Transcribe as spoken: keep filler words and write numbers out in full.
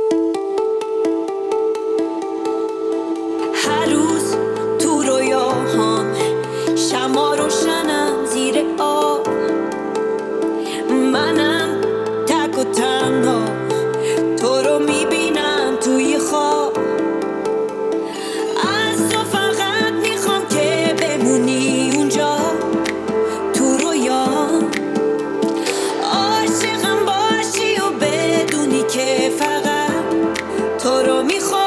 هر روز تو رویاهام شمع روشنم زیر آب، منم تک و تنها تو رو میبینم توی خواب. از تو فقط میخوام که بمونی اونجا تو رویام، عاشقم باشی و بدونی که فقط تو رو میخوام.